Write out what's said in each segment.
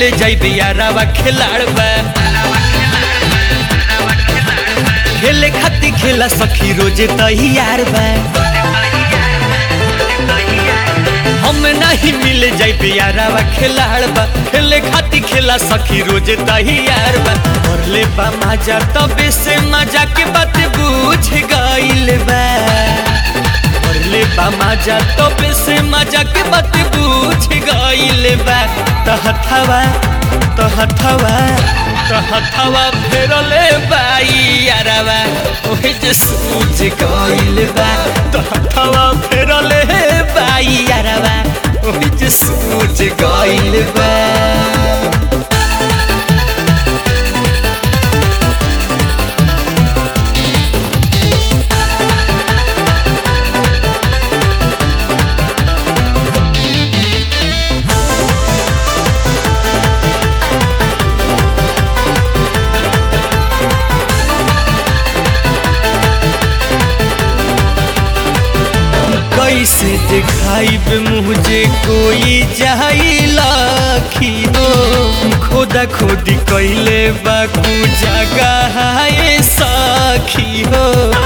मिले जाइबे यारावा खिलाड़ बा खेले खाती खेला सखी रोजे तैयार बा हम नहीं मिले जाइबे यारावा खिलाड़ बा खेले खाती खेला सखी रोजे तैयार बा और ले बा मजा तबे से मजा के बात बुझ गइल बा ले बा मजा तबे से मजा के बात बुझ गइल बा तहथवा फेरले बाई यारावा ओहे जे सूझ गइल बा तहथवा फेरले बाई यारावा ओहे जे सूझ गइल बा कैसे दिखाइब मुझे कोई जाइलाखी हो खोदा खोदी कैले बाकू जगह है साखी हो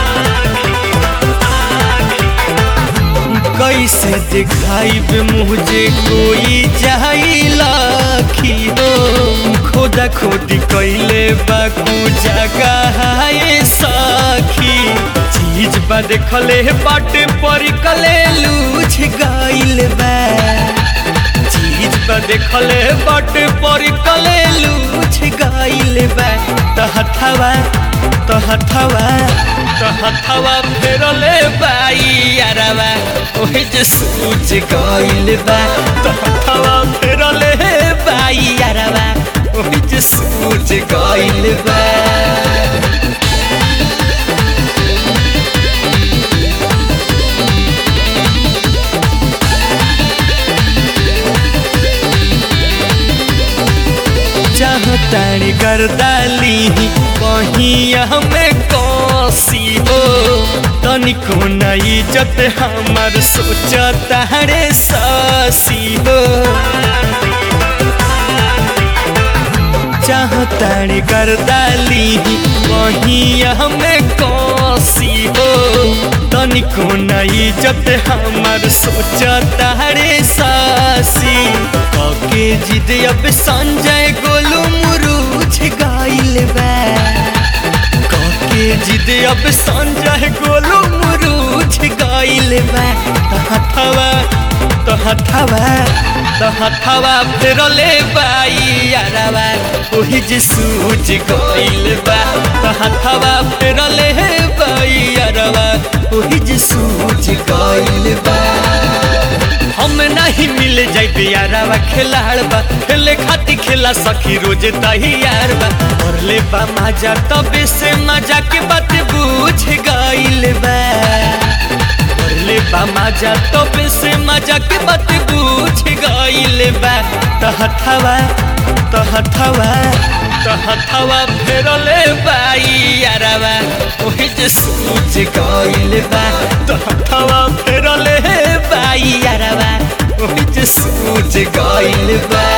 कैसे दिखाइब मुझे कोई जाइलाखी हो खोदा खोदी कैले बाकू जगह है साखी चीज बा देखले बाटे परी कले लूझ गइल बा चीज बा देखले बाटे परी कले लूझ गइल बा तहथवा फेरले बाई यारावा ओहे जे सूझ गइल बा तहथवा फेरले बाई यारावा ओहे जे सूझ गइल बा चाहतानी गर्दाली कहीं हमें कौसी हो तनिको न इज्जत हमार सोचता रे सासी हो चाहतानी गर्दाली कहीं हमें कौसी हो तनिको न इज्जत हमार सोचता रे सासी के जिद अब संजय गोलू मुरूझ गइल बा के जिद अब संजय गोलू मुरूझ गइल बा तहथवा फेरले बाई यारावा ओही जे सूझ गइल बा तहथवा फेरले बाई यारावा ओही जे सूझ गइल बा हम नहीं मिले जाइबे यारावा खिलाड़ बा खेले खाती खेला सखी रोजे तैयार बा और ले बा मजा तबे से मजा के बात बुझ गइल बा और ले बा मजा तबे से मजा के बात बुझ गइल बा तहथवा फेरले बाई यारावा ओहे जे सूझ गइल बा तहथवा फेरले बाई यारावा ओहे जे सूझ गइल बा।